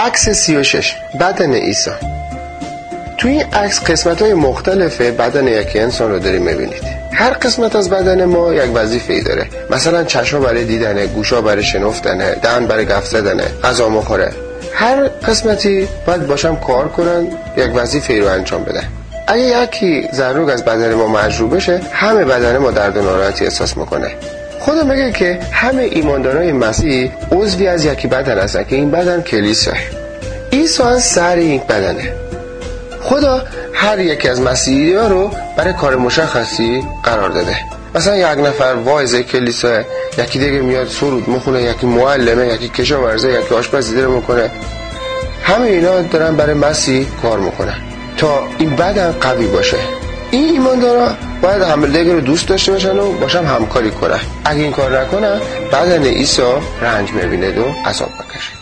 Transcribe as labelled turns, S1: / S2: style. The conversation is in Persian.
S1: عکس 36 بدن عیسی. تو این عکس قسمت‌های مختلف بدن یک انسان رو داریم می‌بینید. هر قسمت از بدن ما یک وظیفه‌ای داره. مثلا چشم برای دیدنه، گوشا برای شنفتنه، دهن برای گفت زدنه، غذا بخوره. هر قسمتی باید باشم کار کنن، یک وظیفه‌ای رو انجام بدن. اگه یکی ضرور از بدن ما مجروح بشه، همه بدن ما درد و ناراحتی احساس میکنه. خدا میگه که همه ایماندارای مسیح عضوی از یکی بدن هستن که این بدن کلیساه. عیسی سر این بدنه. خدا هر یکی از مسیحی‌ها رو برای کار مشخصی قرار داده. مثلا یک نفر واعظ کلیسا، یکی دیگه میاد سرود میخونه، یکی معلمه، یکی کشاورزه، یکی آشپزی داره میکنه. همه اینا دارن برای مسیح کار میکنن تا این بدن قوی باشه. این ایماندارا باید همدیگه رو دوست داشته باشن و باشن همکاری کنن. اگه این کار نکنن بدن عیسی رنج میبینه و عذاب بکشه.